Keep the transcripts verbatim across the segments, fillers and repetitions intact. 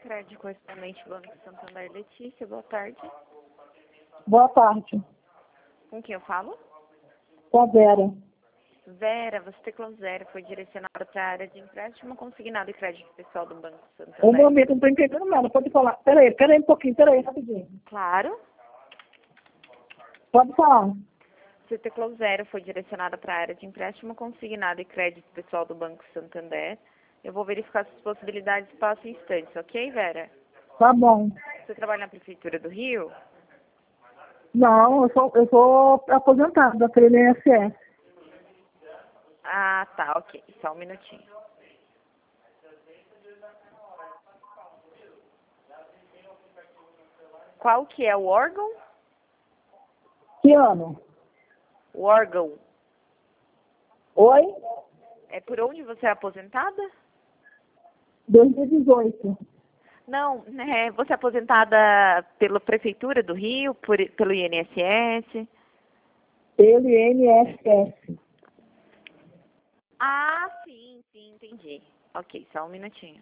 Crédito correspondente Banco Santander. Letícia, boa tarde. Boa tarde. Com quem eu falo? Com a Vera. Vera, você teclou zero, foi direcionada para a área de empréstimo consignado e crédito pessoal do Banco Um Santander. momento, não estou entendendo nada. Pode falar. Peraí, peraí um pouquinho, peraí, rapidinho. Claro. Pode falar. Você teclou zero, foi direcionada para a área de empréstimo consignado e crédito pessoal do Banco Santander. Eu vou verificar suas possibilidades passo a instantes, ok, Vera? Tá bom. Você trabalha na Prefeitura do Rio? Não, eu sou, eu sou aposentada pelo I N S S. Ah, tá, ok. Só um minutinho. Qual que é o órgão? Que ano? O órgão. Oi? É por onde você é aposentada? dois mil e dezoito. Não, é, você é aposentada pela Prefeitura do Rio, por, pelo I N S S? Pelo I N S S. Ah, sim, sim, entendi. Ok, só um minutinho.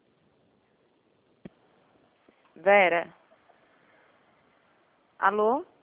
Vera? Alô?